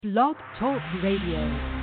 Blog Talk Radio.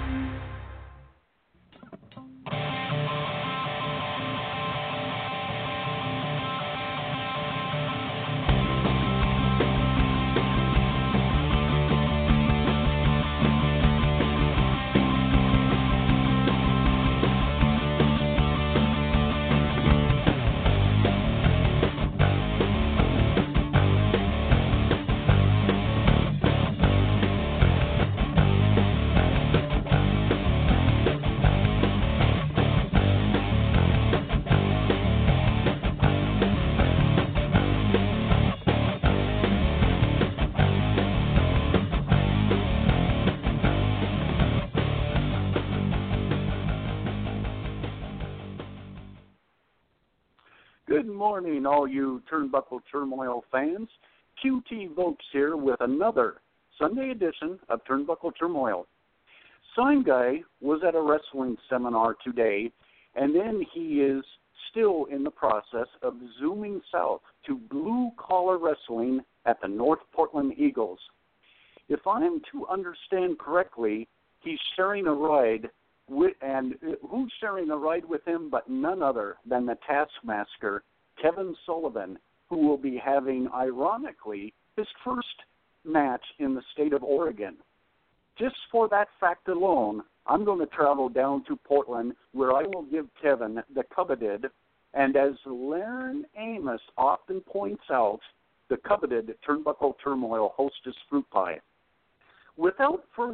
Good morning, all you Turnbuckle Turmoil fans. QT Vokes here with another Sunday edition of Turnbuckle Turmoil. Sign Guy was at a wrestling seminar today, and then he is still in the process of zooming south to Blue Collar Wrestling at the North Portland Eagles. If I'm to understand correctly, he's sharing a ride and who's sharing a ride with him but none other than the Taskmaster, Kevin Sullivan, who will be having, ironically, his first match in the state of Oregon. Just for that fact alone, I'm going to travel down to Portland, where I will give Kevin the coveted, and as Laren Amos often points out, the coveted Turnbuckle Turmoil Hostess Fruit Pie. Without further...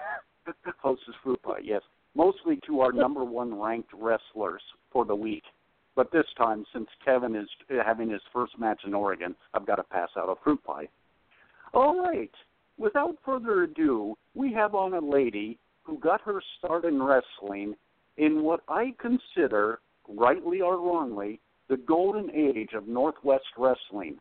Hostess Fruit Pie, yes. Mostly to our number one ranked wrestlers for the week. But this time, since Kevin is having his first match in Oregon, I've got to pass out a fruit pie. All right. Without further ado, we have on a lady who got her start in wrestling in what I consider, rightly or wrongly, the golden age of Northwest wrestling.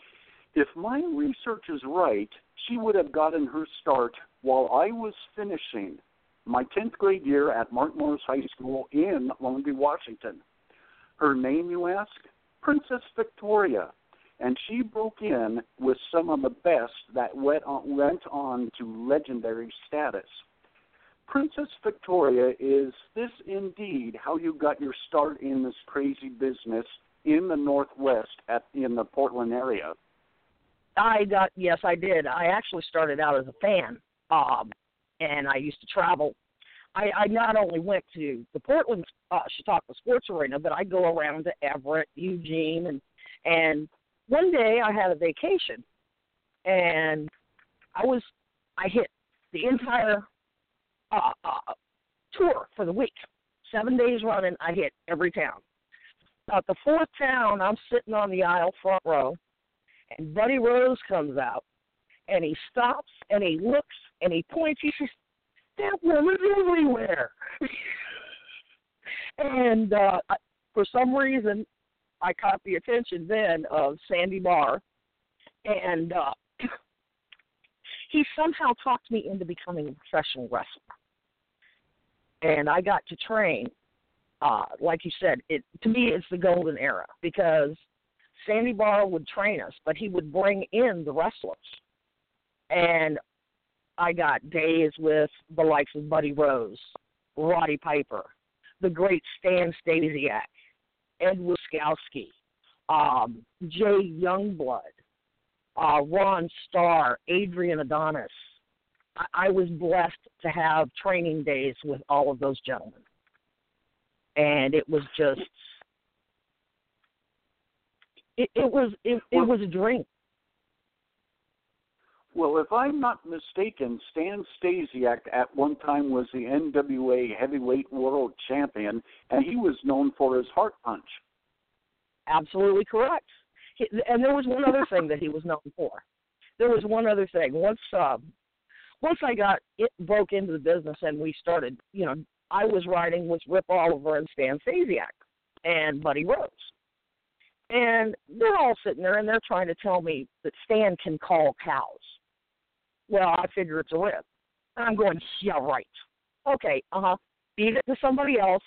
If my research is right, she would have gotten her start while I was finishing my 10th grade year at Martin Morris High School in Lone Tree, Washington. Her name, you ask? Princess Victoria. And she broke in with some of the best that went on to legendary status. Princess Victoria, is this indeed how you got your start in this crazy business in the Northwest in the Portland area? Yes, I did. I actually started out as a fan. And I used to travel. I not only went to the Portland Chautauqua Sports Arena, but I go around to Everett, Eugene, and one day I had a vacation, and I hit the entire tour for the week. 7 days running, I hit every town. About the fourth town, I'm sitting on the aisle front row, and Buddy Rose comes out, and he stops, and he looks, and he points. He says, "That woman's everywhere." And for some reason, I caught the attention then of Sandy Barr, and he somehow talked me into becoming a professional wrestler. And I got to train. Like you said, to me, it's the golden era, because Sandy Barr would train us, but he would bring in the wrestlers. And I got days with the likes of Buddy Rose, Roddy Piper, the great Stan Stasiak, Ed Wiskowski, Jay Youngblood, Ron Starr, Adrian Adonis. I was blessed to have training days with all of those gentlemen. And it was just, it was a dream. Well, if I'm not mistaken, Stan Stasiak at one time was the NWA Heavyweight World Champion, and he was known for his heart punch. Absolutely correct. And there was one other thing that he was known for. There was one other thing. Once I broke into the business and we started, I was riding with Rip Oliver and Stan Stasiak and Buddy Rose. And they're all sitting there, and they're trying to tell me that Stan can call cows. Well, I figure it's a Rip. And I'm going, yeah, right. Okay, feed it to somebody else.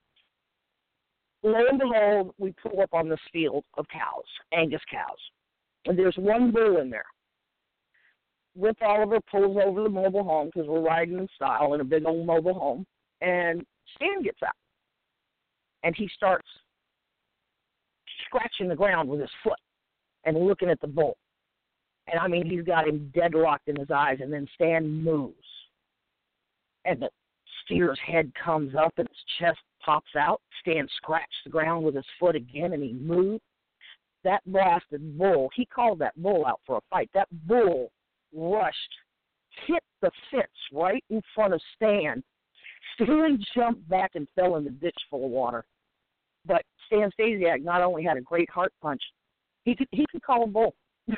Lo and behold, we pull up on this field of cows, Angus cows. And there's one bull in there. with Oliver, pulls over the mobile home because we're riding in style in a big old mobile home, and Stan gets out, and he starts scratching the ground with his foot and looking at the bull. And, I mean, he's got him deadlocked in his eyes, and then Stan moves. And the steer's head comes up and his chest pops out. Stan scratched the ground with his foot again, and he moved. That blasted bull, he called that bull out for a fight. That bull rushed, hit the fence right in front of Stan. Stan jumped back and fell in the ditch full of water. But Stan Stasiak not only had a great heart punch, he could call a bull.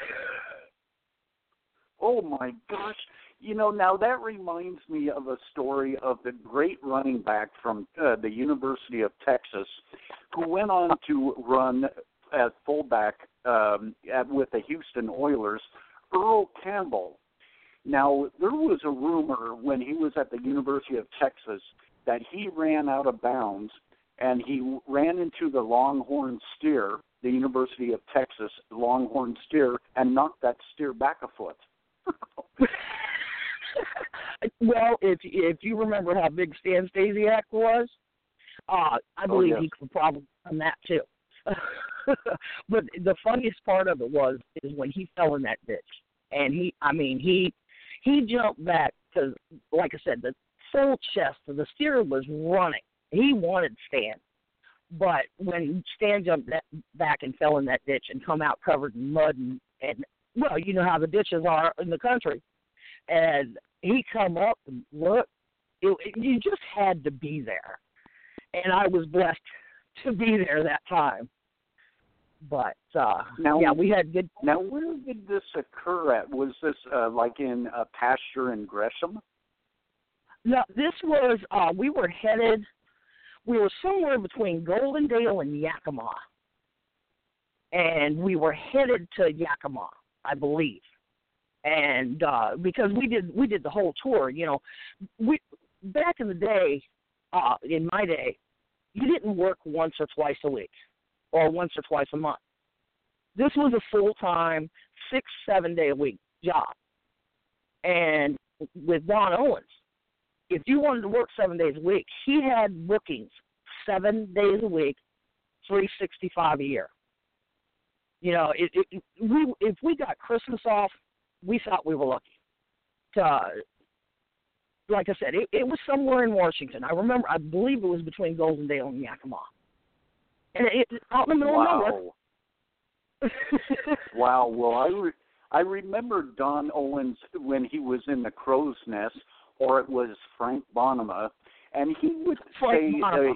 Oh, my gosh. You know, now that reminds me of a story of the great running back from the University of Texas who went on to run at fullback with the Houston Oilers, Earl Campbell. Now, there was a rumor when he was at the University of Texas that he ran out of bounds and he ran into the Longhorn Steer, the University of Texas Longhorn Steer, and knocked that steer back a foot. Well, if you remember how big Stan Stasiak was, I believe he could probably done that too. But the funniest part of it is when he fell in that ditch, and he jumped back because, like I said, the full chest of the steer was running. He wanted Stan, but when Stan jumped back and fell in that ditch and come out covered in mud and well, you know how the ditches are in the country, and he come up and look, you just had to be there, and I was blessed to be there that time. But we had good. Now, where did this occur at? Was this like in a pasture in Gresham? No, this was. We were somewhere between Goldendale and Yakima, and we were headed to Yakima, I believe. And because we did the whole tour, you know, back in the day, in my day, you didn't work once or twice a week or once or twice a month. This was a full-time 6-7 day a week job. And with Don Owens, if you wanted to work 7 days a week, he had bookings 7 days a week, 365 a year. You know, if we got Christmas off, we thought we were lucky. Like I said, it was somewhere in Washington. I believe it was between Goldendale and Yakima. And out in the middle of nowhere. Wow. Well, I remember Don Owens when he was in the Crow's Nest, or it was Frank Bonema, and he would Frank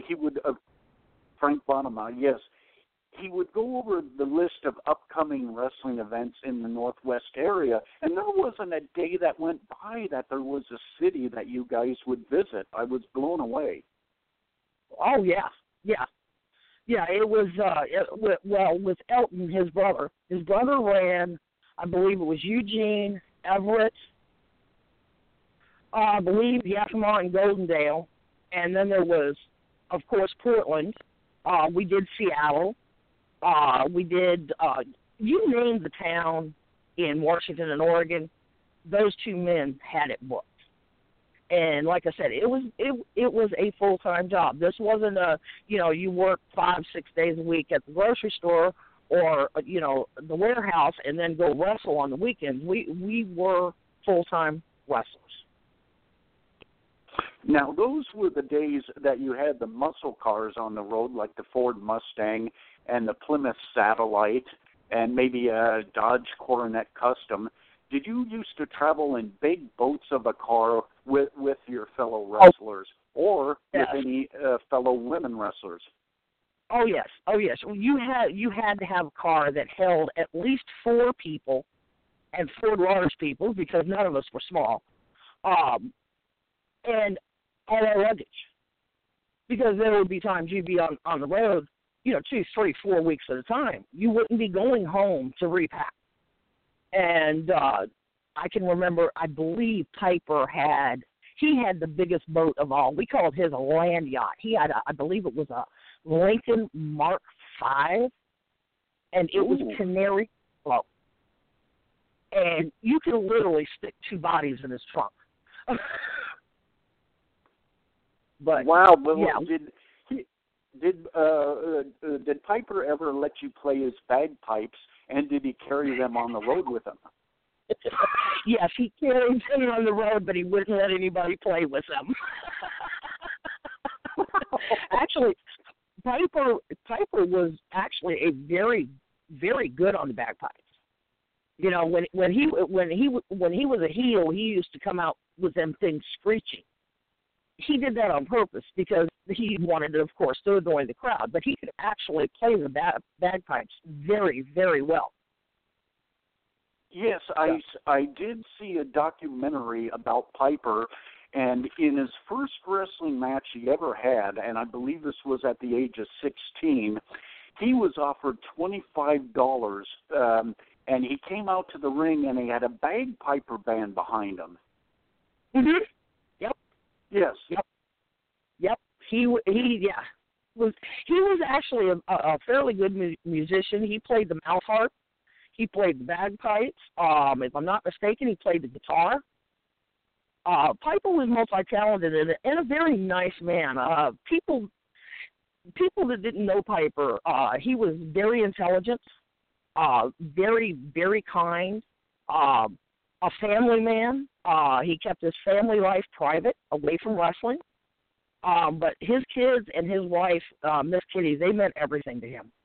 Bonema, yes. He would go over the list of upcoming wrestling events in the Northwest area, and there wasn't a day that went by that there was a city that you guys would visit. I was blown away. Oh, yeah. Yeah, it was, with Elton, his brother. His brother ran, I believe it was Eugene, Everett, I believe Yakima and Goldendale, and then there was, of course, Portland. We did Seattle. We did, you name the town in Washington and Oregon, those two men had it booked. And like I said, it was a full-time job. This wasn't you work 5-6 days a week at the grocery store or, the warehouse and then go wrestle on the weekends. We were full-time wrestlers. Now, those were the days that you had the muscle cars on the road, like the Ford Mustang and the Plymouth Satellite and maybe a Dodge Coronet Custom. Did you used to travel in big boats of a car with your fellow wrestlers or with any fellow women wrestlers? Oh, yes. You had to have a car that held at least 4 people and 4 large people because none of us were small. And all our luggage. Because there would be times you'd be on the road, 2, 3, 4 weeks at a time. You wouldn't be going home to repack. And I can remember, I believe Piper had the biggest boat of all. We called his a land yacht. He had, I believe it was a Lincoln Mark V, and it was canary float. and you can literally stick two bodies in his trunk. But wow, but yeah. Did Piper ever let you play his bagpipes, and did he carry them on the road with him? Yes, he carried them on the road, but he wouldn't let anybody play with them. Actually, Piper was actually a very, very good on the bagpipes. You know, when he was a heel, he used to come out with them things screeching. He did that on purpose because he wanted, of course, to annoy the crowd. But he could actually play the bagpipes very, very well. Yes, I did see a documentary about Piper, and in his first wrestling match he ever had, and I believe this was at the age of 16, he was offered $25, and he came out to the ring and he had a bagpiper band behind him. Mhm. Yep. Yes. Yep. He was actually a fairly good musician. He played the mouth harp. He played the bagpipes. If I'm not mistaken, he played the guitar. Piper was multi-talented and a very nice man. People that didn't know Piper, he was very intelligent, very, very kind, a family man. He kept his family life private, away from wrestling. But his kids and his wife, Miss Kitty, they meant everything to him.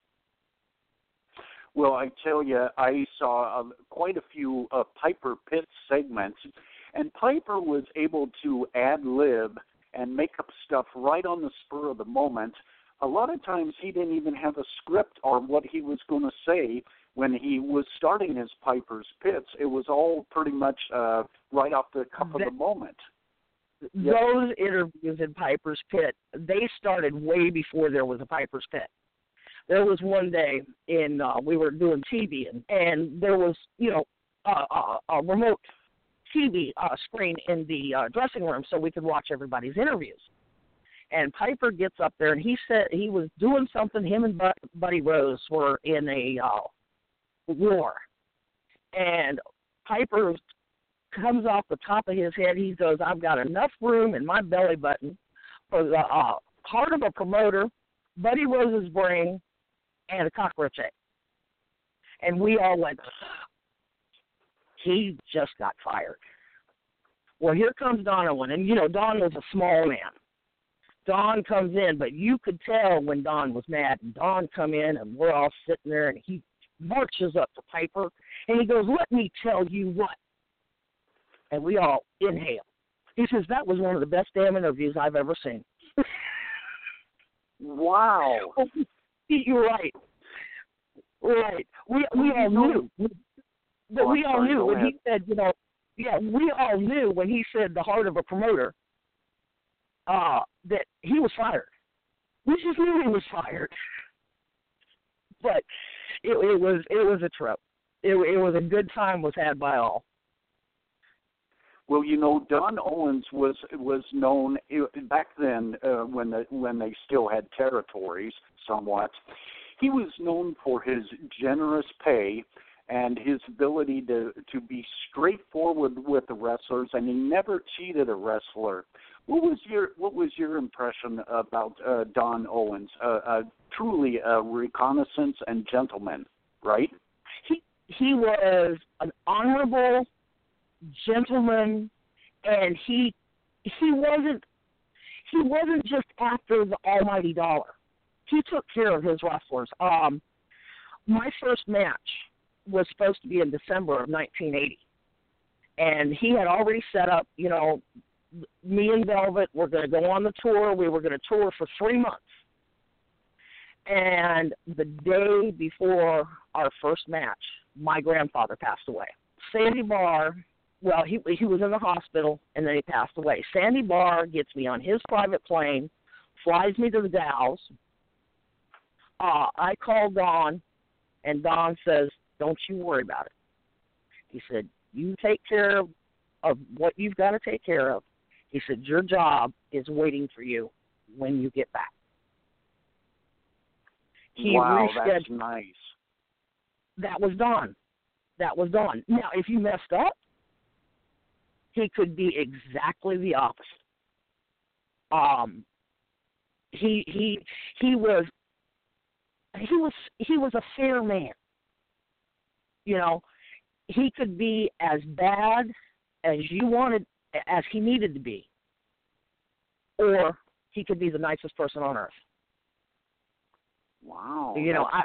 Well, I tell you, I saw quite a few Piper Pit segments, and Piper was able to ad-lib and make up stuff right on the spur of the moment. A lot of times he didn't even have a script on what he was going to say when he was starting his Piper's Pits. It was all pretty much right off the cuff of the moment. Those interviews in Piper's Pit, they started way before there was a Piper's Pit. There was one day we were doing TV, and there was, a remote TV screen in the dressing room so we could watch everybody's interviews. And Piper gets up there, and he said he was doing something. Him and Buddy Rose were in a war. And Piper comes off the top of his head. He goes, "I've got enough room in my belly button for the heart of a promoter, Buddy Rose's brain, and a cockroach egg." And we all went, he just got fired. Well, here comes Don Owen. And, Don was a small man. Don comes in, but you could tell when Don was mad. And Don come in, and we're all sitting there, and he marches up to Piper, and he goes, "Let me tell you what." And we all inhale. He says, "That was one of the best damn interviews I've ever seen." Wow. You're right. Right. We all knew. But we all knew when he said, we all knew when he said the heart of a promoter, that he was fired. We just knew he was fired. But it was a trip. It was a good time was had by all. Well, Don Owens was known back then when they still had territories somewhat. He was known for his generous pay and his ability to be straightforward with the wrestlers, and he never cheated a wrestler. What was your impression about Don Owens? Truly a reconnaissance and gentleman, right? He was an honorable gentleman, and he wasn't just after the almighty dollar. He took care of his wrestlers. My first match was supposed to be in December of 1980, and he had already set up, me and Velvet were going to go on the tour. We were going to tour for 3 months. And the day before our first match, my grandfather passed away. Sandy Barr, well, he was in the hospital, and then he passed away. Sandy Barr gets me on his private plane, flies me to the Dalles. I call Don, and Don says, "Don't you worry about it." He said, "You take care of what you've got to take care of." He said, "Your job is waiting for you when you get back." Wow, that's nice. That was Don. that was gone. Now, if you messed up, he could be exactly the opposite. He was a fair man. You know, he could be as bad as you wanted, as he needed to be, or he could be the nicest person on earth. Wow. You know,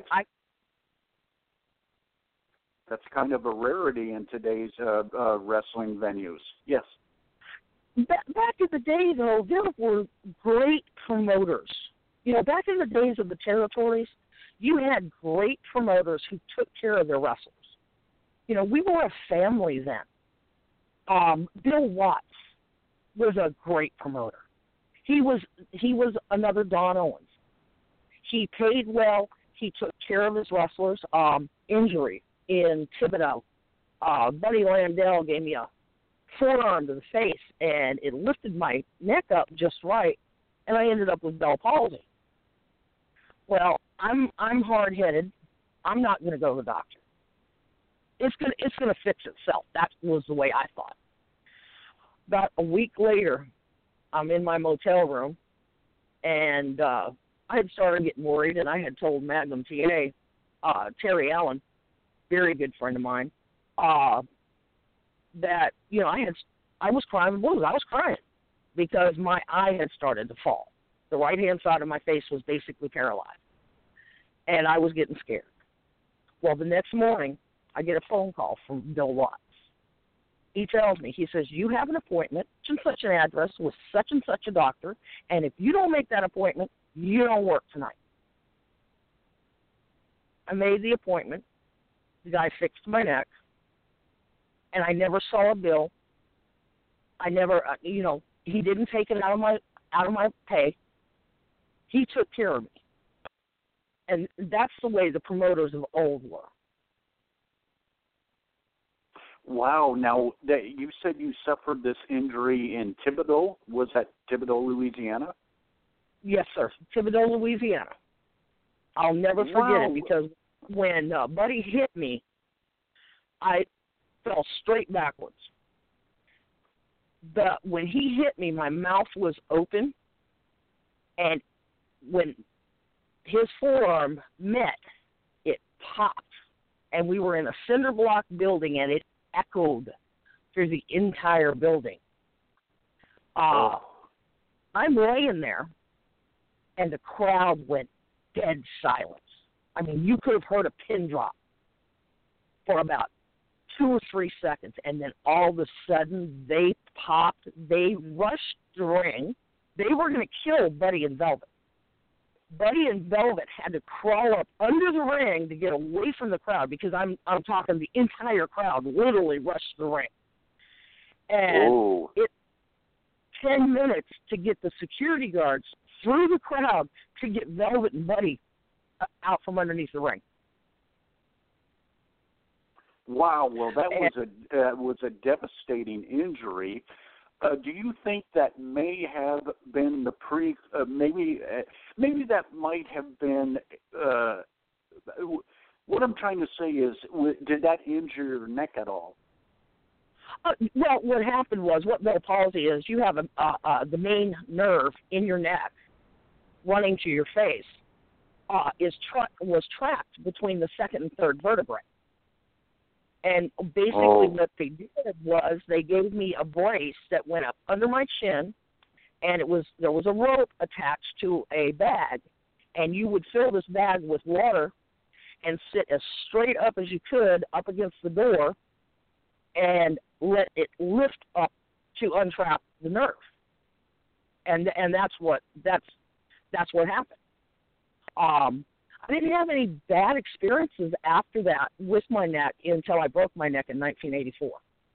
that's kind of a rarity in today's wrestling venues. Yes. Back in the day, though, there were great promoters. You know, back in the days of the territories, you had great promoters who took care of their wrestlers. You know, we were a family then. Bill Watts was a great promoter. He was another Don Owens. He paid well. He took care of his wrestlers. Injury in Thibodeau. Buddy Landell gave me a forearm to the face, and it lifted my neck up just right, and I ended up with Bell palsy. Well, I'm hard-headed. I'm not going to go to the doctor. It's gonna fix itself. That was the way I thought. About a week later, I'm in my motel room, and I had started getting worried, and I had told Magnum TA, Terry Allen, very good friend of mine, that, you know, I was crying blues. I was crying because my eye had started to fall. The right-hand side of my face was basically paralyzed, and I was getting scared. Well, the next morning, I get a phone call from Bill Watts. He tells me, he says, you have an appointment, such and such an address with such and such a doctor, and if you don't make that appointment, you don't work tonight. I made the appointment. The guy fixed my neck, and I never saw a bill. I never, you know, he didn't take it out of my pay. He took care of me. And that's the way the promoters of old were. Wow. Now, you said you suffered this injury in Thibodeau. Was that Thibodeau, Louisiana? Yes, sir. Thibodeau, Louisiana. I'll never forget it because when Buddy hit me, I fell straight backwards. But when he hit me, my mouth was open, and when his forearm met, it popped, and we were in a cinder block building, and it echoed through the entire building. I'm laying there, and the crowd went dead silent. I mean, you could have heard a pin drop for about 2 or 3 seconds, and then all of a sudden they popped. They rushed the ring. They were going to kill Buddy and Velvet. Buddy and Velvet had to crawl up under the ring to get away from the crowd because I'm talking the entire crowd literally rushed the ring. And it 10 minutes to get the security guards through the crowd to get Velvet and Buddy out from underneath the ring. Wow. Well, that was a devastating injury. Do you think that may have been the maybe that might have been what I'm trying to say is, did that injure your neck at all? Well, what happened was, what Bell palsy is, you have the main nerve in your neck running to your face was trapped between the second and third vertebrae. And basically what they did was they gave me a brace that went up under my chin, and there was a rope attached to a bag, and you would fill this bag with water and sit as straight up as you could up against the door and let it lift up to untrap the nerve. And that's what happened. I didn't have any bad experiences after that with my neck until I broke my neck in 1984.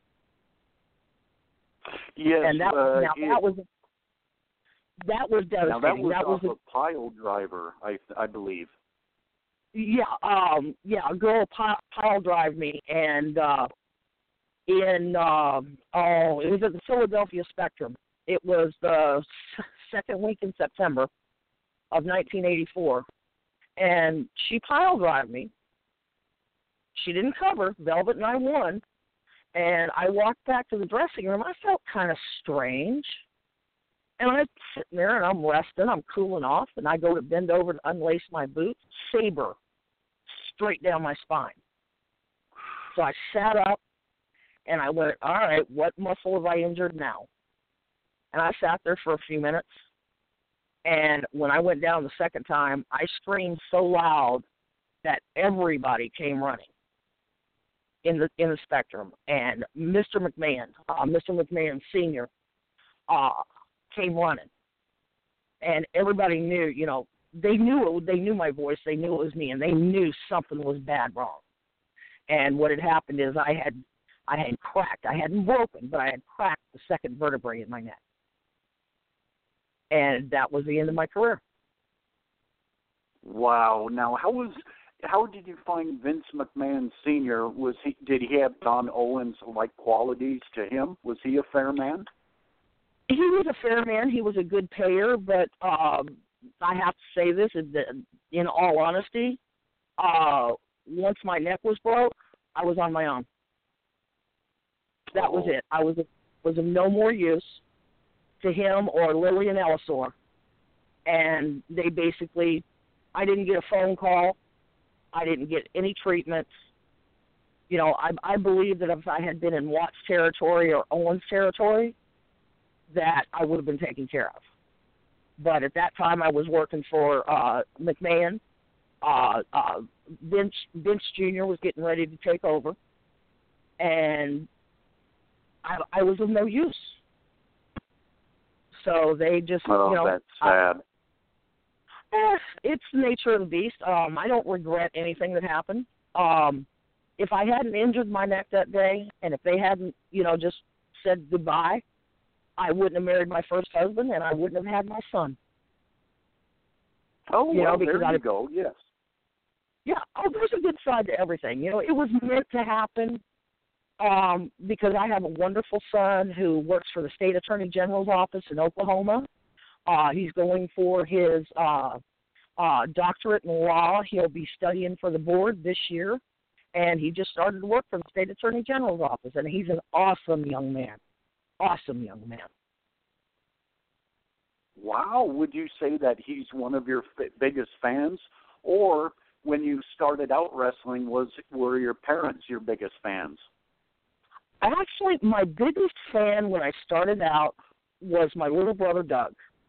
Yes, and that was devastating. Now that was a pile driver, I believe. Yeah, a girl pile drive me, and it was at the Philadelphia Spectrum. It was the second week in September of 1984. And she pile drove me, she didn't cover. Velvet and I won. And I walked back to the dressing room. I felt kind of strange. And I'm sitting there, and I'm resting. I'm cooling off. And I go to bend over to unlace my boots. Saber straight down my spine. So I sat up, and I went, all right, what muscle have I injured now? And I sat there for a few minutes. And when I went down the second time, I screamed so loud that everybody came running in the spectrum. And Mr. McMahon Sr., came running. And everybody knew, they knew my voice, they knew it was me, and they knew something was bad wrong. And what had happened is I had cracked. I hadn't broken, but I had cracked the second vertebrae in my neck. And that was the end of my career. Wow. Now, how did you find Vince McMahon Sr.? Did he have Don Owens like qualities to him? Was he a fair man? He was a fair man. He was a good payer, but I have to say this in all honesty. Once my neck was broke, I was on my own. That was it. I was of no more use to him or Lillian Ellison. And they basically, I didn't get a phone call. I didn't get any treatments. I believe that if I had been in Watts territory or Owens territory, that I would have been taken care of. But at that time, I was working for McMahon. Vince Jr. was getting ready to take over, and I was of no use. So they just, that's sad. It's the nature of the beast. I don't regret anything that happened. If I hadn't injured my neck that day, and if they hadn't, just said goodbye, I wouldn't have married my first husband, and I wouldn't have had my son. Oh, because there you go, yes. Yeah, there's a good side to everything. It was meant to happen because I have a wonderful son who works for the State Attorney General's office in Oklahoma. He's going for his doctorate in law. He'll be studying for the board this year, and he just started to work for the State Attorney General's office, and he's an awesome young man. Awesome young man. Wow. Would you say that he's one of your biggest fans? Or when you started out wrestling, were your parents your biggest fans? Actually, my biggest fan when I started out was my little brother, Doug.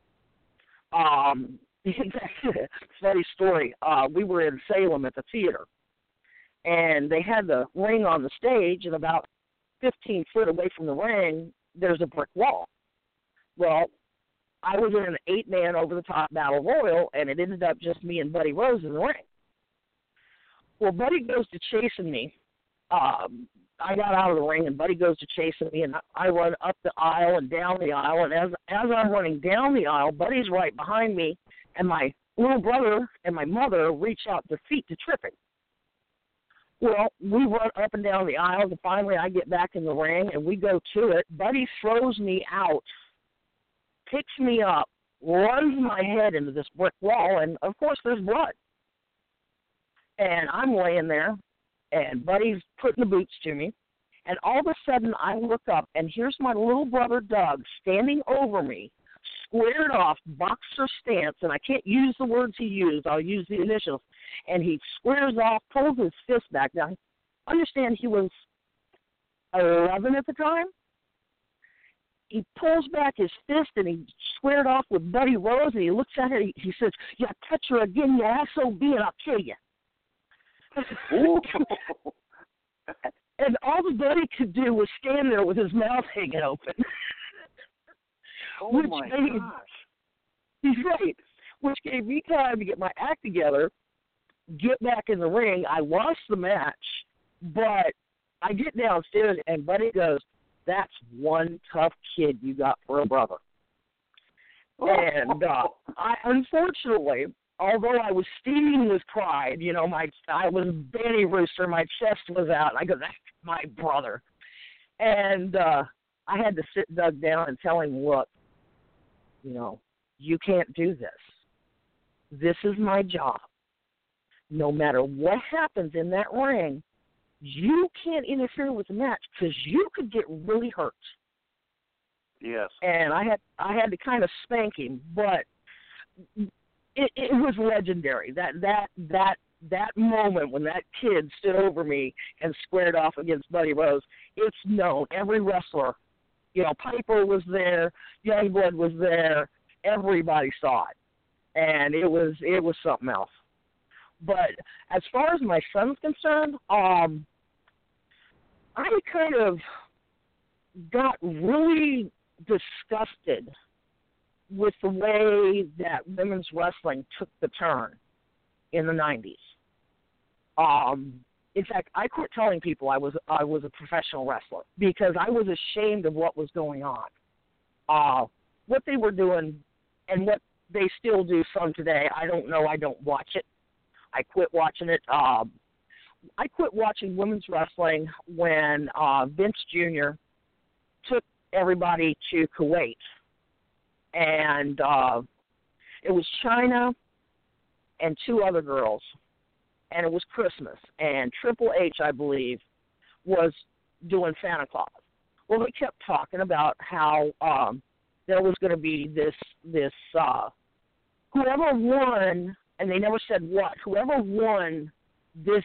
Funny story. We were in Salem at the theater, and they had the ring on the stage, and about 15 foot away from the ring, there's a brick wall. Well, I was in an 8-man over-the-top battle royal, and it ended up just me and Buddy Rose in the ring. Well, Buddy goes to chasing me. I got out of the ring, and Buddy goes to chasing me, and I run up the aisle and down the aisle, and as I'm running down the aisle, Buddy's right behind me, and my little brother and my mother reach out their feet to trip him. Well, we run up and down the aisles, and finally I get back in the ring, and we go to it. Buddy throws me out, picks me up, runs my head into this brick wall, and, of course, there's blood. And I'm laying there, and Buddy's putting the boots to me, and all of a sudden I look up, and here's my little brother Doug standing over me, squared off, boxer stance, and I can't use the words he used, I'll use the initials, and he squares off, pulls his fist back. Now, understand he was 11 at the time. He pulls back his fist, and he squared off with Buddy Rose, and he looks at her, he says, "You touch her again, you SOB, and I'll kill you." And all the Buddy could do was stand there with his mouth hanging open. Oh, my gosh. He's right. Which gave me time to get my act together, get back in the ring. I lost the match, but I get downstairs, and Buddy goes, "That's one tough kid you got for a brother." And I, unfortunately, although I was steaming with pride, I was Danny Rooster, my chest was out, and I go, "That's my brother." And I had to sit Doug down and tell him, "Look, you can't do this. This is my job. No matter what happens in that ring, you can't interfere with the match because you could get really hurt. Yes. And I had to kind of spank him, but it was legendary. That moment when that kid stood over me and squared off against Buddy Rose, it's known. Every wrestler, Piper was there, Youngblood was there, everybody saw it, and it was something else. But as far as my son's concerned, I kind of got really disgusted with the way that women's wrestling took the turn in the 90s. In fact, I quit telling people I was a professional wrestler because I was ashamed of what was going on. What they were doing and what they still do some today, I don't know. I don't watch it. I quit watching it. I quit watching women's wrestling when Vince Jr. took everybody to Kuwait. And it was Chyna and two other girls. And it was Christmas. And Triple H, I believe, was doing Santa Claus. Well, they kept talking about how there was going to be this whoever won, and they never said what, whoever won this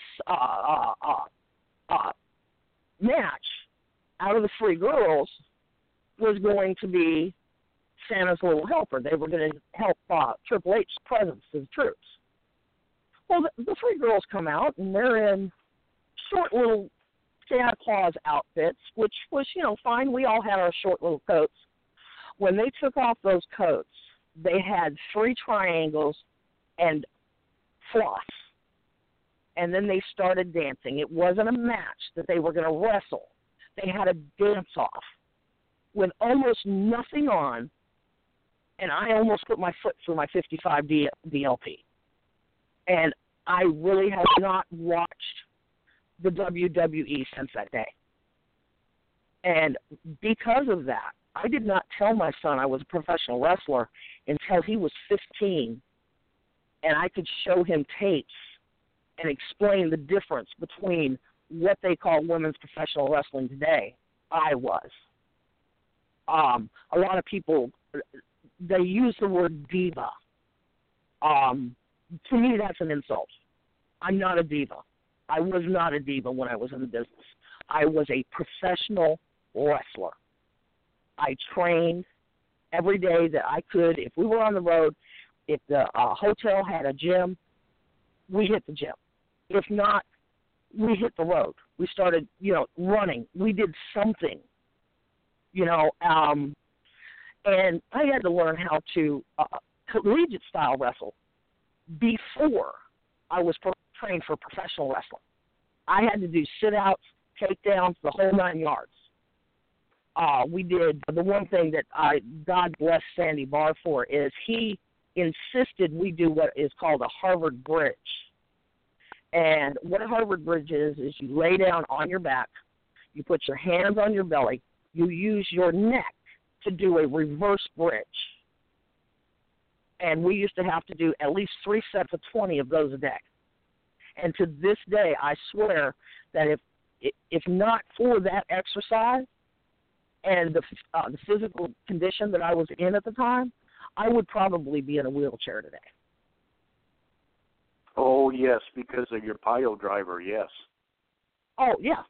match out of the three girls was going to be Santa's little helper. They were going to help Triple H's presence to the troops. Well, the three girls come out, and they're in short little Santa Claus outfits, which was, fine. We all had our short little coats. When they took off those coats, they had three triangles and floss. And then they started dancing. It wasn't a match that they were going to wrestle. They had a dance-off with almost nothing on, and I almost put my foot through my 55 DLP. And I really have not watched the WWE since that day. And because of that, I did not tell my son I was a professional wrestler until he was 15, and I could show him tapes and explain the difference between what they call women's professional wrestling today. I was. A lot of people, they use the word diva. To me, that's an insult. I'm not a diva. I was not a diva when I was in the business. I was a professional wrestler. I trained every day that I could. If we were on the road, if the hotel had a gym, we hit the gym. If not, we hit the road. We started, running. We did something, and I had to learn how to collegiate style wrestle before I was trained for professional wrestling. I had to do sit-outs, takedowns, the whole 9 yards. We did the one thing that God bless Sandy Barr for is he insisted we do what is called a Harvard Bridge. And what a Harvard Bridge is you lay down on your back, you put your hands on your belly, you use your neck to do a reverse bridge. And we used to have to do at least 3 sets of 20 of those a day. And to this day, I swear that if not for that exercise and the physical condition that I was in at the time, I would probably be in a wheelchair today. Oh, yes, because of your pile driver, yes. Oh, yeah.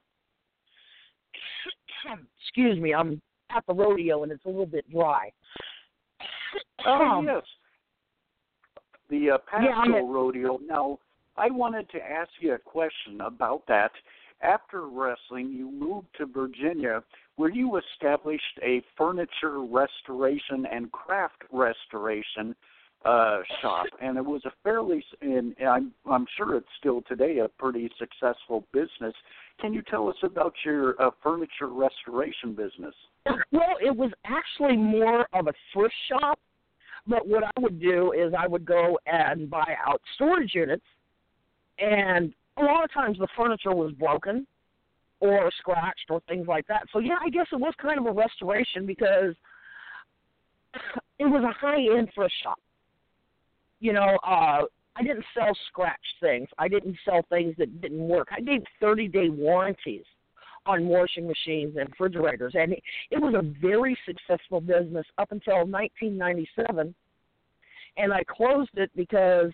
Excuse me, I'm at the rodeo and it's a little bit dry. Oh, yes. The Pasco Rodeo. Now, I wanted to ask you a question about that. After wrestling, you moved to Virginia, where you established a furniture restoration and craft restoration shop, and it was a fairly, and I'm sure it's still today, a pretty successful business. Can you tell us about your furniture restoration business? Well, it was actually more of a thrift shop, but what I would do is I would go and buy out storage units, and a lot of times the furniture was broken or scratched or things like that. So, yeah, I guess it was kind of a restoration because it was a high-end thrift shop. I didn't sell scratch things. I didn't sell things that didn't work. I gave 30-day warranties on washing machines and refrigerators, and it was a very successful business up until 1997, and I closed it because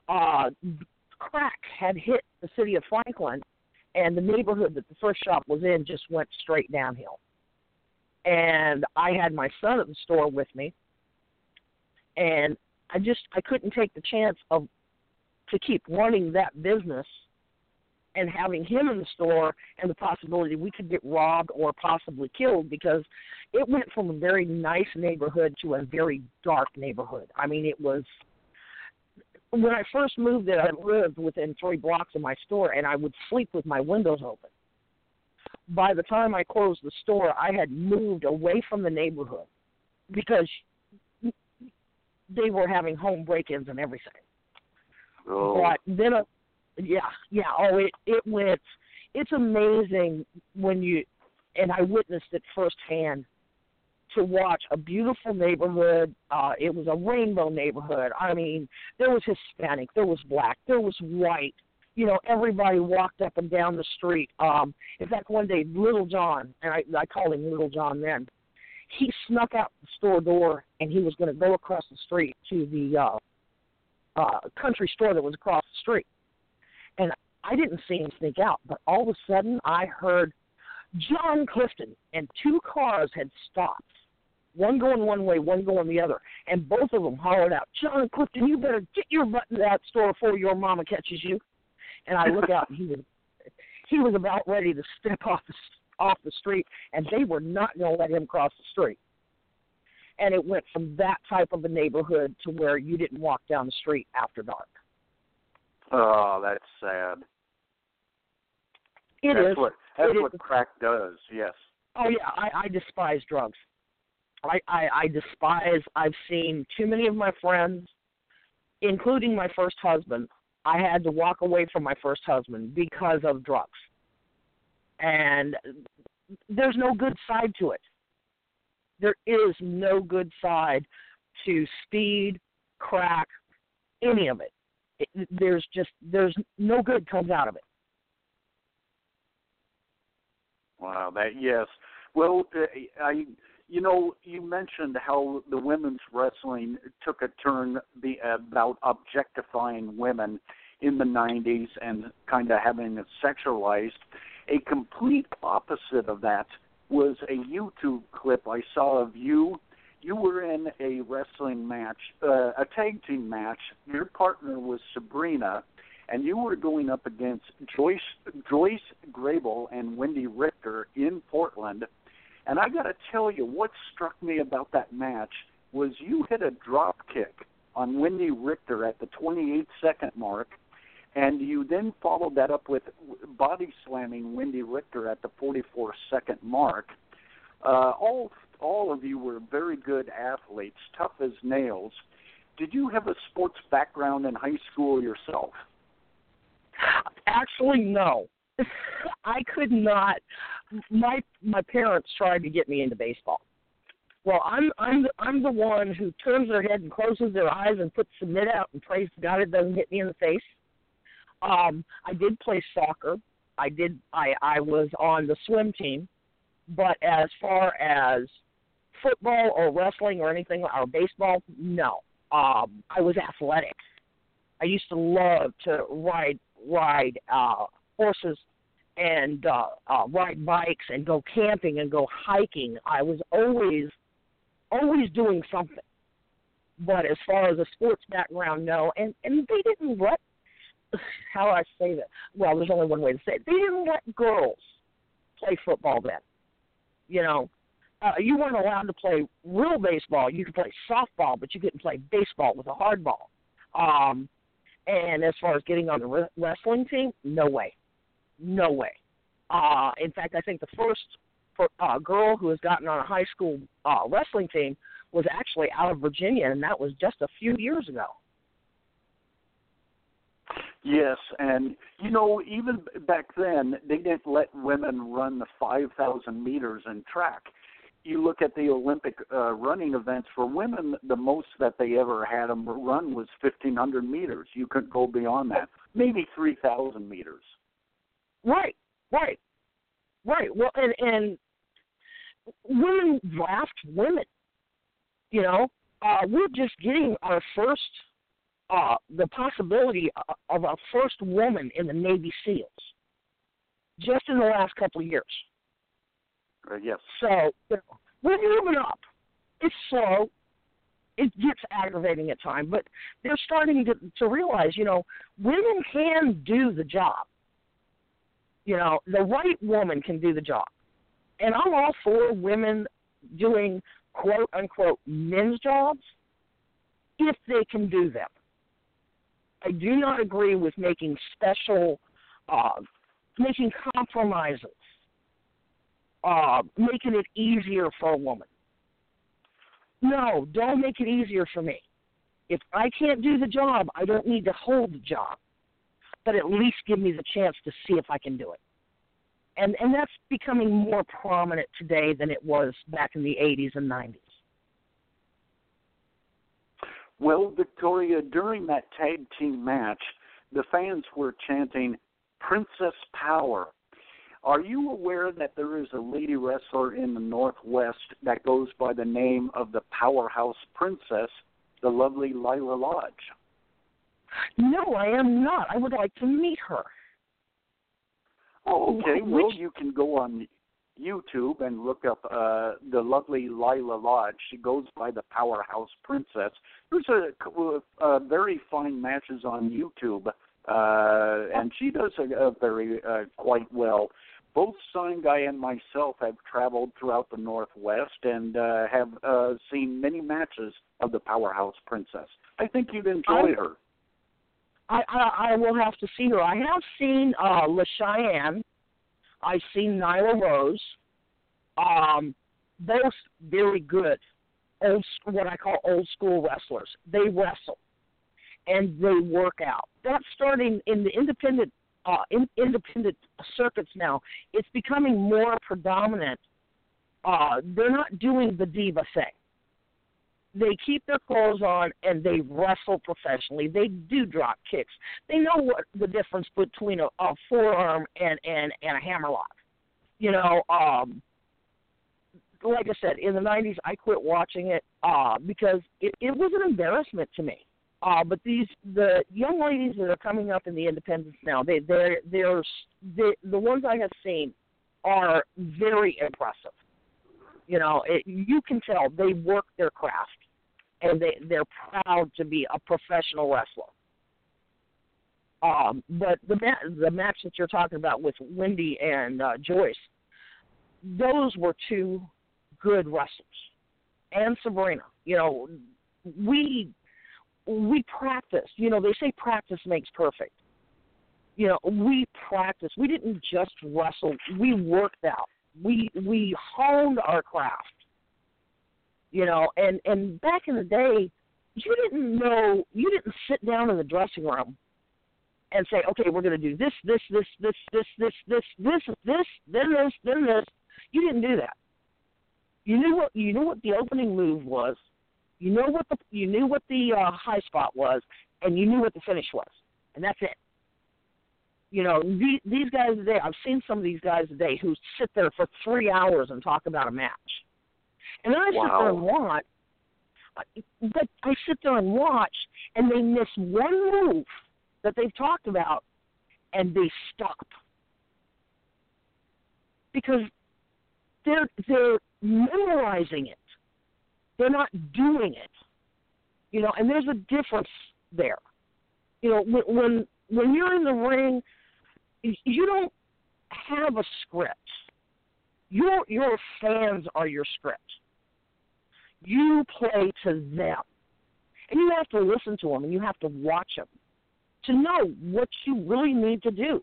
crack had hit the city of Franklin, and the neighborhood that the first shop was in just went straight downhill. And I had my son at the store with me, and I couldn't take the chance to keep running that business and having him in the store and the possibility we could get robbed or possibly killed, because it went from a very nice neighborhood to a very dark neighborhood. I mean, it was, when I first moved there, I lived within 3 blocks of my store, and I would sleep with my windows open. By the time I closed the store, I had moved away from the neighborhood because they were having home break-ins and everything. Oh. But then, it went. It's amazing when you, and I witnessed it firsthand, to watch a beautiful neighborhood. It was a rainbow neighborhood. I mean, there was Hispanic, there was black, there was white. You know, everybody walked up and down the street. In fact, one day, Little John, and I called him Little John then, he snuck out the store door, and he was going to go across the street to the country store that was across the street. And I didn't see him sneak out, but all of a sudden I heard John Clifton, and 2 cars had stopped. One going one way, one going the other. And both of them hollered out, "John Clifton, you better get your butt in that store before your mama catches you." And I look out, and he was about ready to step off the street, and they were not going to let him cross the street. And it went from that type of a neighborhood to where you didn't walk down the street after dark. Oh, that's sad. That's what crack does, yes. Oh, yeah, I despise drugs. I've seen too many of my friends, including my first husband. I had to walk away from my first husband because of drugs. And there's no good side to it. There is no good side to speed, crack, any of it. There's no good comes out of it. Wow, yes. Well, you mentioned how the women's wrestling took a turn about objectifying women in the 90s and kind of having it sexualized. A complete opposite of that was a YouTube clip I saw of you. You were in a wrestling match, a tag team match. Your partner was Sabrina, and you were going up against Joyce Grable and Wendy Richter in Portland. And I got to tell you, what struck me about that match was you hit a drop kick on Wendy Richter at the 28-second mark, and you then followed that up with body slamming Wendy Richter at the 44-second mark. All of you were very good athletes, tough as nails. Did you have a sports background in high school yourself? Actually, no. I could not. My parents tried to get me into baseball. Well, I'm the one who turns their head and closes their eyes and puts the mitt out and prays to God it doesn't hit me in the face. I did play soccer. I was on the swim team, but as far as football or wrestling or anything or baseball, no. I was athletic. I used to love to ride horses and ride bikes and go camping and go hiking. I was always doing something. But as far as a sports background, no. And they didn't let, how do I say that? Well, there's only one way to say it. They didn't let girls play football then. You know, you weren't allowed to play real baseball. You could play softball, but you couldn't play baseball with a hard ball. And as far as getting on the wrestling team, no way. No way. In fact, I think the first girl who has gotten on a high school wrestling team was actually out of Virginia, and that was just a few years ago. Yes, and, even back then, they didn't let women run the 5,000 meters in track. you look at the Olympic running events for women, the most that they ever had them run was 1,500 meters. You couldn't go beyond that. Maybe 3,000 meters. Right. Well, and women draft women. You know, we're just getting our first, the possibility of our first woman in the Navy SEALs just in the last couple of years. Yes. So we're moving up. It's slow. It gets aggravating at times, but they're starting to realize, you know, women can do the job. You know, the right woman can do the job. And I'm all for women doing, quote, unquote, men's jobs if they can do them. I do not agree with making making compromises, making it easier for a woman. No, don't make it easier for me. If I can't do the job, I don't need to hold the job, but at least give me the chance to see if I can do it. And that's becoming more prominent today than it was back in the 80s and 90s. Well, Victoria, during that tag team match, the fans were chanting, "Princess Power." Are you aware that there is a lady wrestler in the Northwest that goes by the name of the Powerhouse Princess, the lovely Lila Lodge? No, I am not. I would like to meet her. Oh, okay. Well, you can go on YouTube and look up the lovely Lila Lodge. She goes by the Powerhouse Princess. There's a couple of very fine matches on YouTube, and she does a very quite well. Both Sign Guy and myself have traveled throughout the Northwest and have seen many matches of the Powerhouse Princess. I think you'd enjoy her. I will have to see her. I have seen LaCheyenne. I've seen Nyla Rose. Both very good, what I call old school wrestlers. They wrestle and they work out. That's starting in the independent circuits now. It's becoming more predominant. They're not doing the diva thing. They keep their clothes on and they wrestle professionally. They do drop kicks. They know what the difference between a forearm and a hammerlock. You know, like I said, in the 90s, I quit watching it because it was an embarrassment to me. But the young ladies that are coming up in the independents now, the ones I have seen are very impressive. You know, you can tell they work their craft, and they're proud to be a professional wrestler. But the match that you're talking about with Wendy and Joyce, those were two good wrestlers. And Sabrina, you know, we practiced. You know, they say practice makes perfect. You know, we practiced. We didn't just wrestle. We worked out. We honed our craft, you know, and back in the day, you didn't sit down in the dressing room and say, okay, we're going to do this, then this. You didn't do that. You knew what the opening move was. You knew what the high spot was, and you knew what the finish was, and that's it. You know, these guys today, I've seen some of these guys today who sit there for 3 hours and talk about a match. And then I sit there and watch, but I sit there and watch, and they miss one move that they've talked about, and they stop. Because they're memorizing it. They're not doing it. You know, and there's a difference there. You know, when you're in the ring, you don't have a script. Your fans are your script. You play to them. And you have to listen to them and you have to watch them to know what you really need to do.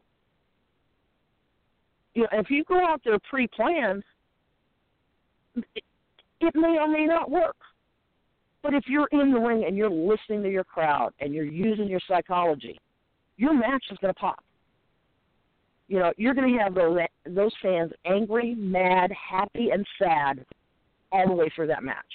You know, if you go out there pre-planned, it may or may not work. But if you're in the ring and you're listening to your crowd and you're using your psychology, your match is going to pop. You know, you're going to have those fans angry, mad, happy, and sad all the way through that match.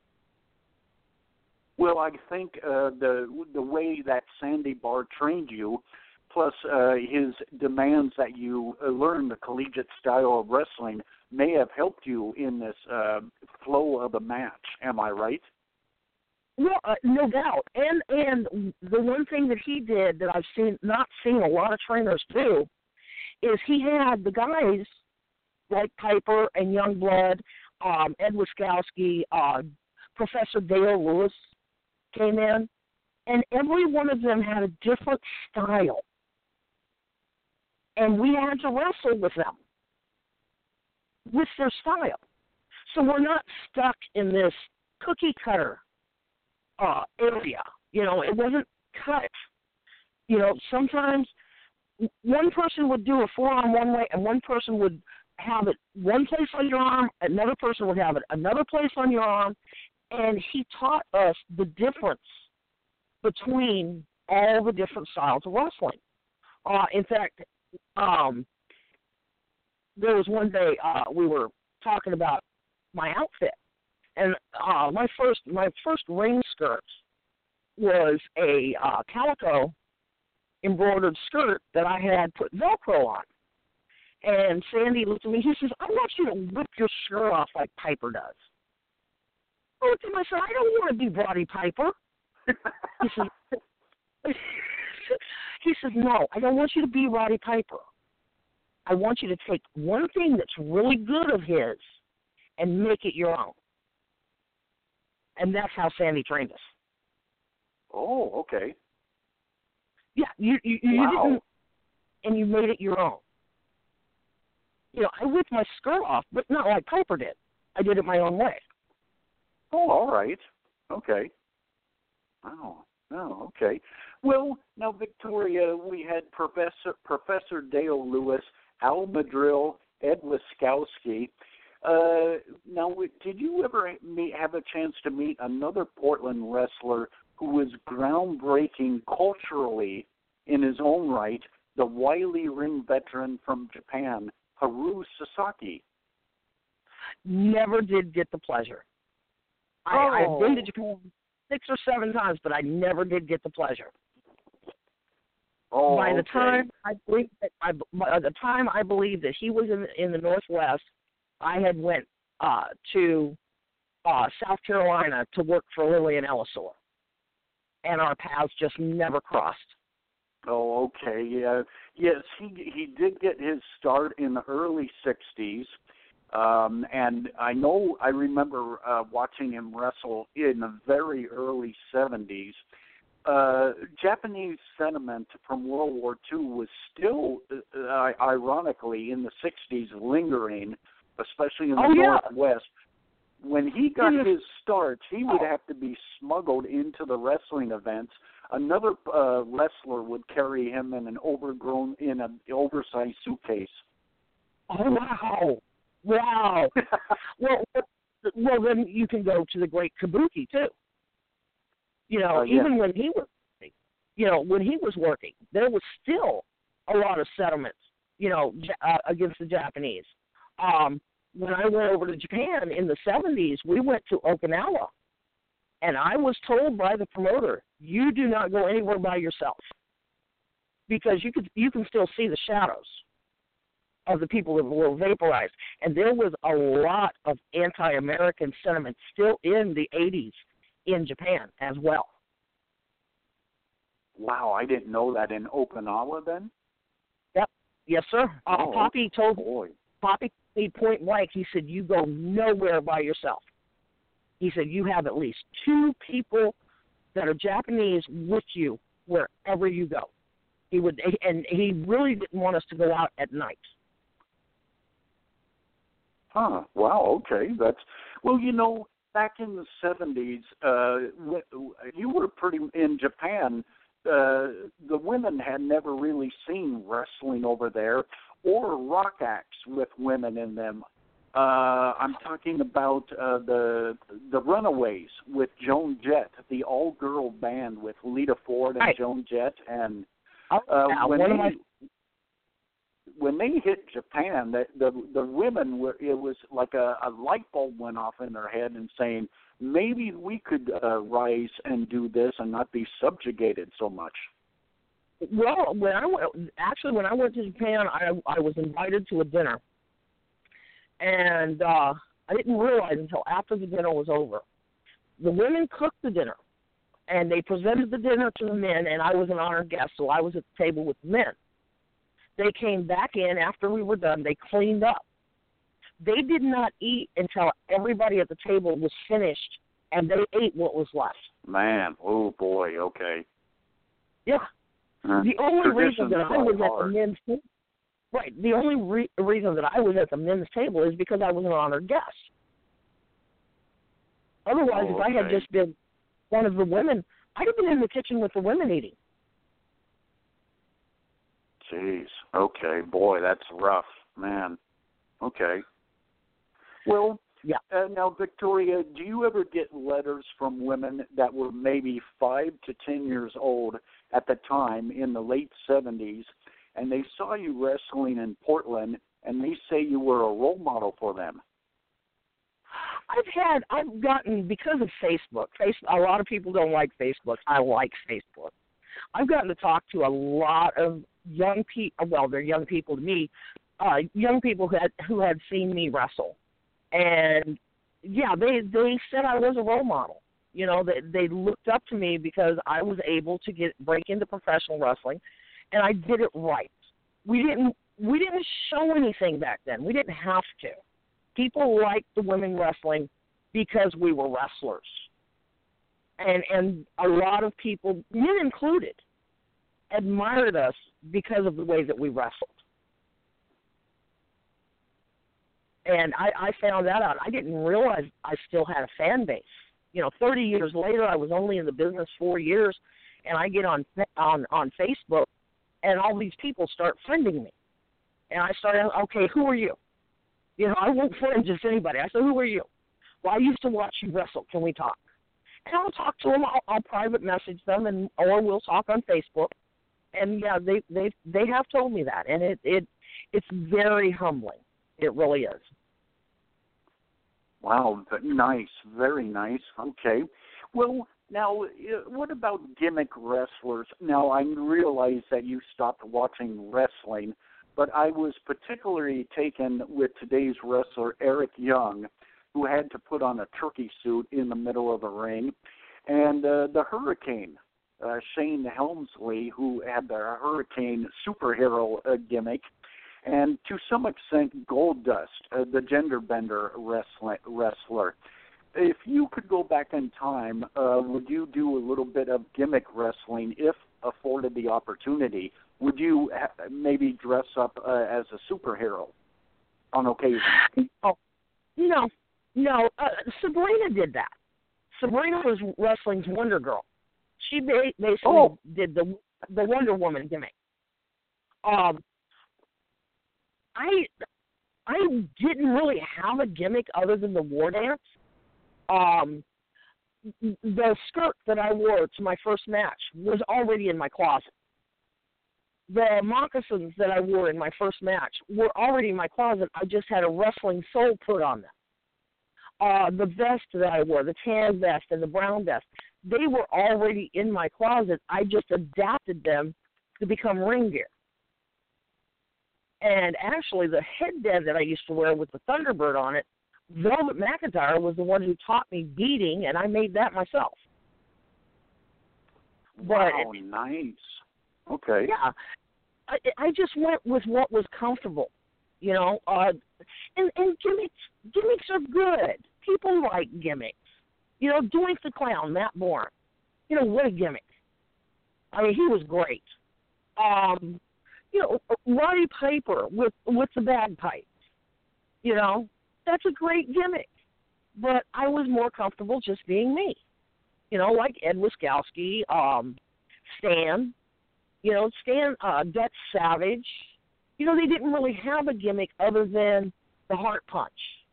Well, I think the way that Sandy Barr trained you, plus his demands that you learn the collegiate style of wrestling, may have helped you in this flow of the match. Am I right? Well, no doubt. And the one thing that he did that I've not seen a lot of trainers do is he had the guys like Piper and Youngblood, Ed Wiskowski, Professor Dale Lewis came in, and every one of them had a different style. And we had to wrestle with them, with their style. So we're not stuck in this cookie cutter area. You know, it wasn't cut. You know, sometimes one person would do a forearm one way, and one person would have it one place on your arm, another person would have it another place on your arm, and he taught us the difference between all the different styles of wrestling. In fact, there was one day we were talking about my outfit, and my first ring skirt was a calico embroidered skirt that I had put Velcro on. And Sandy looked at me. He says, "I want you to whip your shirt off like Piper does." I looked at him. I said, "I don't want to be Roddy Piper." He says, "No, I don't want you to be Roddy Piper. I want you to take one thing that's really good of his and make it your own." And that's how Sandy trained us. Oh, okay. Yeah, you Wow. didn't, and you made it your own. You know, I whipped my skirt off, but not like Piper did. I did it my own way. Oh, all right. Okay. Oh, okay. Well, now, Victoria, we had Professor Dale Lewis, Al Madrill, Ed Wiskowski. Now, did you ever have a chance to meet another Portland wrestler who was groundbreaking culturally in his own right, the wily ring veteran from Japan, Haru Sasaki? Never did get the pleasure. I've been to Japan 6 or 7 times, but I never did get the pleasure. Oh, by the okay. time I believe that by the time I believe that he was in the Northwest, I had went to South Carolina to work for Lillian Ellisor, and our paths just never crossed. Oh, okay. Yeah. Yes, he did get his start in the early '60s, and I remember watching him wrestle in the very early '70s. Japanese sentiment from World War II was still, ironically, in the '60s lingering, especially in the Northwest. When he got his start, he would have to be smuggled into the wrestling events. Another wrestler would carry him in an oversized suitcase. Oh, wow. Wow. well, then you can go to the Great Kabuki, too. You know, even when he was working, there was still a lot of settlements, against the Japanese. When I went over to Japan in the 70s, we went to Okinawa, and I was told by the promoter, "You do not go anywhere by yourself, because you can still see the shadows of the people that were vaporized." And there was a lot of anti-American sentiment still in the 80s in Japan as well. Wow, I didn't know that. In Okinawa then? Yep. Yes, sir. Poppy told me point blank, he said, "You go nowhere by yourself." He said, "You have at least 2 people that are Japanese with you wherever you go." He really didn't want us to go out at night. Huh. Wow, okay. Back in the 70s, you were in Japan. The women had never really seen wrestling over there, or rock acts with women in them. I'm talking about the Runaways with Joan Jett, the all-girl band with Lita Ford and Joan Jett, and when they hit Japan, the women were, it was like a light bulb went off in their head and saying, maybe we could rise and do this and not be subjugated so much. Well, when I went to Japan, I was invited to a dinner, and I didn't realize until after the dinner was over. The women cooked the dinner, and they presented the dinner to the men, and I was an honored guest, so I was at the table with the men. They came back in after we were done. They cleaned up. They did not eat until everybody at the table was finished, and they ate what was left. Man, oh boy, okay. Yeah. The only reason that I was at the men's table, right? The only reason that I was at the men's table is because I was an honored guest. Otherwise, if I had just been one of the women, I'd have been in the kitchen with the women eating. Jeez. Okay, boy, that's rough, man. Okay. Well, yeah. Now, Victoria, do you ever get letters from women that were maybe 5 to 10 years old at the time in the late 70s, and they saw you wrestling in Portland, and they say you were a role model for them? I've gotten, because of Facebook, a lot of people don't like Facebook. I like Facebook. I've gotten to talk to a lot of young people, well, they're young people to me, young people who had seen me wrestle. And, yeah, they said I was a role model. You know, they looked up to me because I was able to break into professional wrestling, and I did it right. We didn't show anything back then. We didn't have to. People liked the women wrestling because we were wrestlers. And a lot of people, men included, admired us because of the way that we wrestled. And I found that out. I didn't realize I still had a fan base. You know, 30 years later, I was only in the business 4 years, and I get on Facebook, and all these people start friending me. And I started, okay, who are you? You know, I won't friend just anybody. I said, who are you? Well, I used to watch you wrestle. Can we talk? And I'll talk to them. I'll private message them, or we'll talk on Facebook. And yeah, they have told me that, and it's very humbling. It really is. Wow, nice, very nice. Okay. Well, now, what about gimmick wrestlers? Now, I realize that you stopped watching wrestling, but I was particularly taken with today's wrestler, Eric Young, who had to put on a turkey suit in the middle of the ring, and the Hurricane, Shane Helmsley, who had the Hurricane superhero gimmick, and to some extent Goldust, the gender bender wrestler. If you could go back in time, would you do a little bit of gimmick wrestling if afforded the opportunity? Would you maybe dress up as a superhero on occasion? Oh, no. Sabrina did that. Sabrina was wrestling's Wonder Girl. She basically did the Wonder Woman gimmick. I didn't really have a gimmick other than the war dance. The skirt that I wore to my first match was already in my closet. The moccasins that I wore in my first match were already in my closet. I just had a wrestling soul put on them. The vest that I wore, the tan vest and the brown vest, they were already in my closet. I just adapted them to become ring gear. And actually, the headband that I used to wear with the Thunderbird on it, Velvet McIntyre was the one who taught me beading, and I made that myself. Wow, nice. Okay. Yeah. I just went with what was comfortable, you know. And gimmicks are good. People like gimmicks. You know, Doink the Clown, Matt Bourne. You know, what a gimmick. I mean, he was great. You know, Roddy Piper with the bagpipes. You know, that's a great gimmick. But I was more comfortable just being me. You know, like Ed Wiskowski, Stan. You know, Dutch Savage. You know, they didn't really have a gimmick other than the heart punch.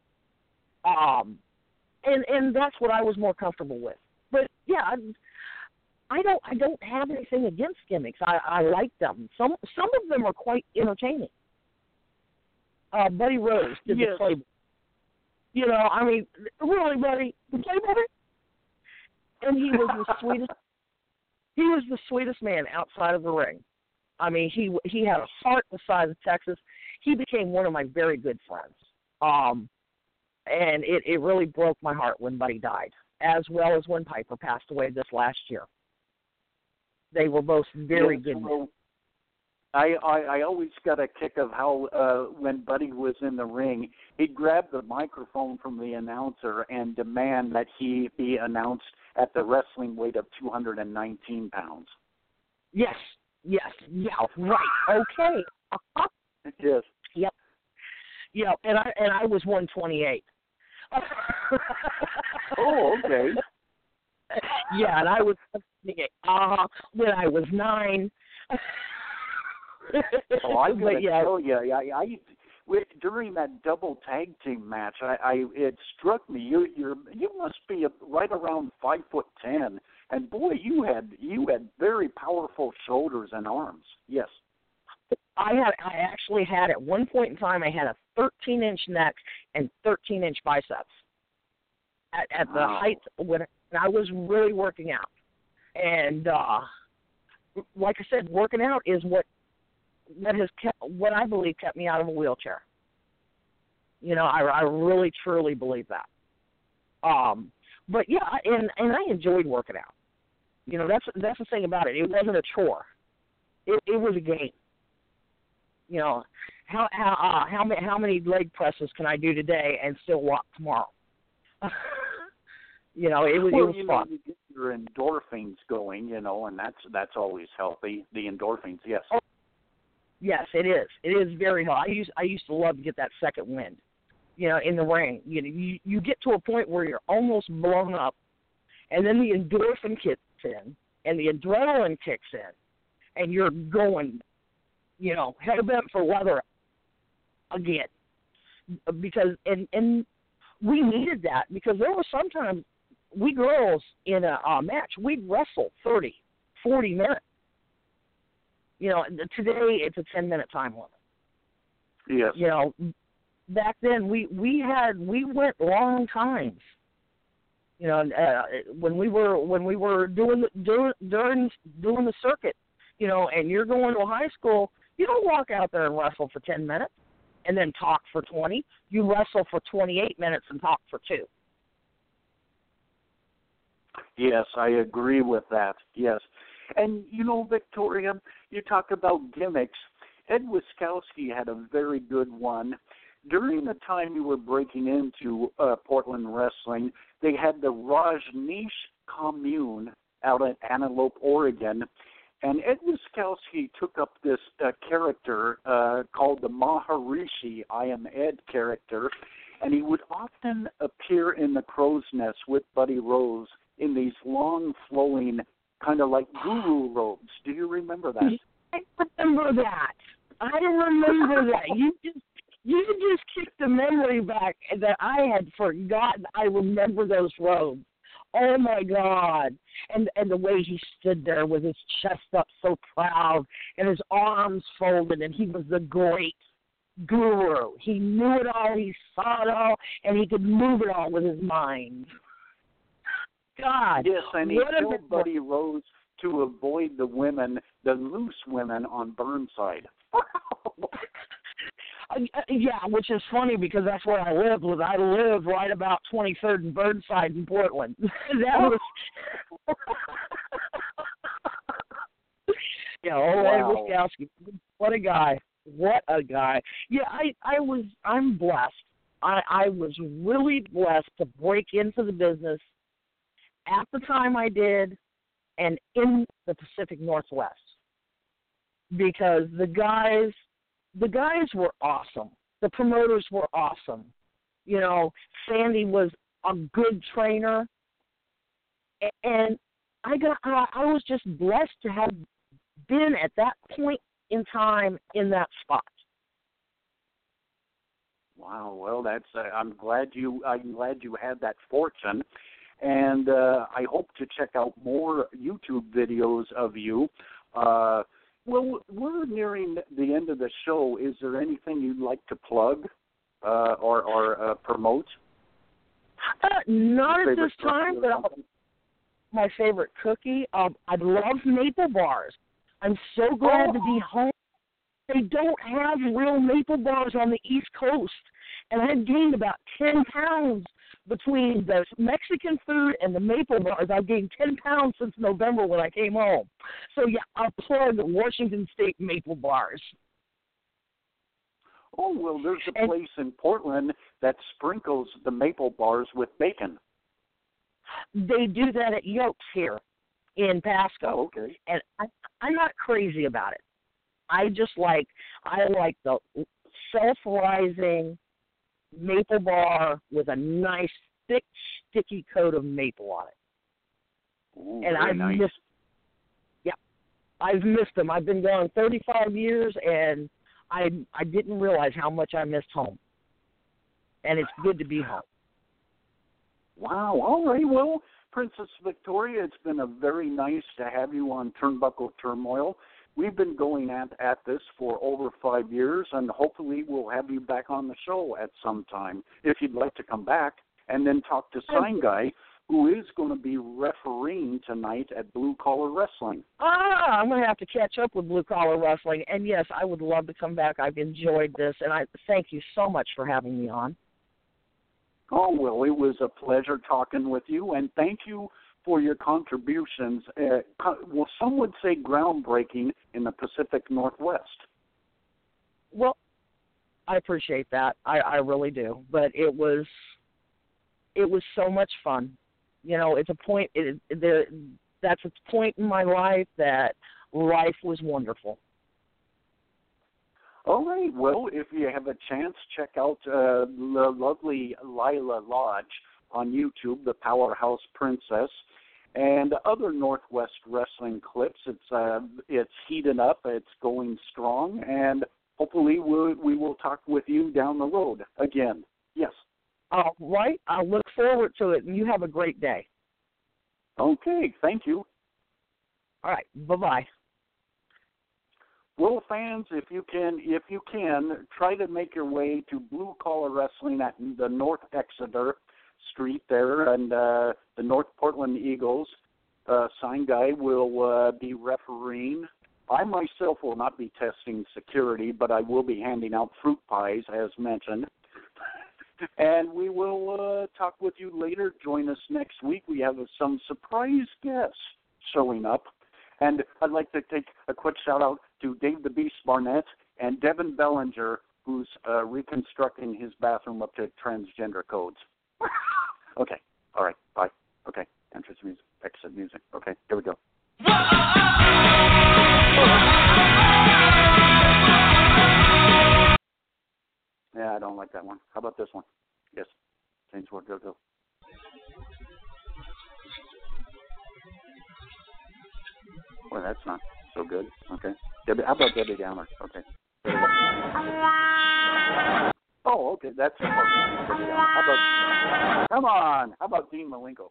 And that's what I was more comfortable with. But yeah, I don't have anything against gimmicks. I like them. Some of them are quite entertaining. Buddy Rose did the Playboy. You know, I mean, really, Buddy, the Playboy? And he was the sweetest. He was the sweetest man outside of the ring. I mean, he had a heart the size of Texas. He became one of my very good friends. And it really broke my heart when Buddy died, as well as when Piper passed away this last year. They were both very good men. I always got a kick of how when Buddy was in the ring, he'd grab the microphone from the announcer and demand that he be announced at the wrestling weight of 219 pounds. Yes, yeah, right, okay. Uh-huh. Yes. Yep, and I was 128. Oh, okay. Yeah, and I was when I was 9. Oh, I gotta tell you, during that double tag team match, it struck me you must be right around 5'10", and boy, you had very powerful shoulders and arms. Yes. I actually had at one point in time I had a 13-inch neck and 13-inch biceps at the height when I was really working out. And like I said, working out is what I believe kept me out of a wheelchair. You know, I really truly believe that. But yeah, and I enjoyed working out. You know, that's the thing about it. It wasn't a chore. It was a game. You know, how many leg presses can I do today and still walk tomorrow? You know, it was fun. You get your endorphins going, you know, and that's always healthy. The endorphins, yes. Oh, yes, it is. It is very hard. I used to love to get that second wind, you know, in the ring. You know, you get to a point where you're almost blown up, and then the endorphin kicks in, and the adrenaline kicks in, and you're going, you know, hell bent for leather again. Because and we needed that, because there were sometimes we girls in a match, we'd wrestle 30, 40 minutes. You know, today it's a 10-minute time limit. Yes. You know, back then we went long times. You know, when we were doing the circuit, you know, and you're going to high school, you don't walk out there and wrestle for 10 minutes and then talk for 20. You wrestle for 28 minutes and talk for 2. Yes, I agree with that. Yes. And, you know, Victoria, you talk about gimmicks. Ed Wiskowski had a very good one. During the time you were breaking into Portland wrestling, they had the Rajneesh Commune out at Antelope, Oregon. And Ed Wiskowski took up this character called the Maharishi, I Am Ed character, and he would often appear in the Crow's Nest with Buddy Rose in these long, flowing, kind of like guru robes. Do you remember that? I remember that. You just kicked the memory back that I had forgotten. I remember those robes. Oh, my God. And the way he stood there with his chest up so proud and his arms folded, and he was the great guru. He knew it all, he saw it all, and he could move it all with his mind. God. Yes, and he told Buddy Rose to avoid the loose women on Burnside. Yeah, which is funny because that's where I lived. I lived right about 23rd and Burnside in Portland. That was, yeah, old Ed Wiskowski. What a guy! What a guy! Yeah, I'm blessed. I was really blessed to break into the business at the time I did, and in the Pacific Northwest, because the guys were awesome. The promoters were awesome. You know, Sandy was a good trainer, and I was just blessed to have been at that point in time in that spot. Wow. Well, that's. I'm glad you had that fortune, and I hope to check out more YouTube videos of you. Well, we're nearing the end of the show. Is there anything you'd like to plug or promote? Not at this time, but my favorite cookie. I love maple bars. I'm so glad to be home. They don't have real maple bars on the East Coast, and I've gained about 10 pounds between the Mexican food and the maple bars. I've gained 10 pounds since November when I came home. So, yeah, I'll plug Washington State maple bars. Oh, well, there's a place in Portland that sprinkles the maple bars with bacon. They do that at Yolks here in Pasco. Oh, okay. And I'm not crazy about it. I like the self-rising maple bar with a nice, thick, sticky coat of maple on it. Ooh, and I've missed them. I've been gone 35 years, and I didn't realize how much I missed home. And it's good to be home. Wow. All right. Well, Princess Victoria, it's been very nice to have you on Turnbuckle Turmoil. We've been going at this for over 5 years, and hopefully we'll have you back on the show at some time if you'd like to come back and then talk to Sign Guy, who is going to be refereeing tonight at Blue Collar Wrestling. I'm going to have to catch up with Blue Collar Wrestling. And, yes, I would love to come back. I've enjoyed this, and I thank you so much for having me on. Oh, well, it was a pleasure talking with you, and thank you for your contributions. Well, some would say groundbreaking in the Pacific Northwest. Well, I appreciate that. I really do. But it was so much fun. You know, it's a point. That's a point in my life that life was wonderful. All right. Well, if you have a chance, check out the lovely Lila Lodge on YouTube, the Powerhouse Princess, and other Northwest wrestling clips. It's heating up. It's going strong, and hopefully we will talk with you down the road again. Yes. All right. I look forward to it, and you have a great day. Okay. Thank you. All right. Bye-bye. Well, fans, if you can, try to make your way to Blue Collar Wrestling at the North Exeter Street there, and the North Portland Eagles. Sign Guy will be refereeing. I myself will not be testing security, but I will be handing out fruit pies, as mentioned. And we will talk with you later. Join us next week. We have some surprise guests showing up. And I'd like to take a quick shout-out to Dave the Beast Barnett and Devin Bellinger, who's reconstructing his bathroom up to transgender codes. Okay. All right. Bye. Okay. Entrance music. Exit music. Okay. Here we go. Yeah, I don't like that one. How about this one? Yes. Change word. Go. Well, that's not so good. Okay. How about Debbie Downer? Okay. Oh, okay. That's Debbie Downer. How about Dean Malenko?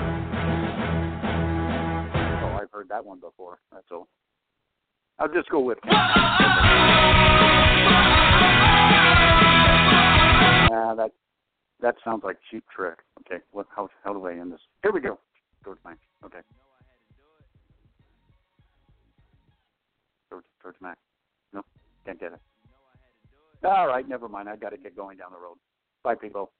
Oh, I've heard that one before. That's all. I'll just go with it. That sounds like Cheap Trick. Okay. How do I end this? Here we go. George Mack. Okay. George Mack. No, can't get it. All right, never mind. I got to get going down the road. Bye, people.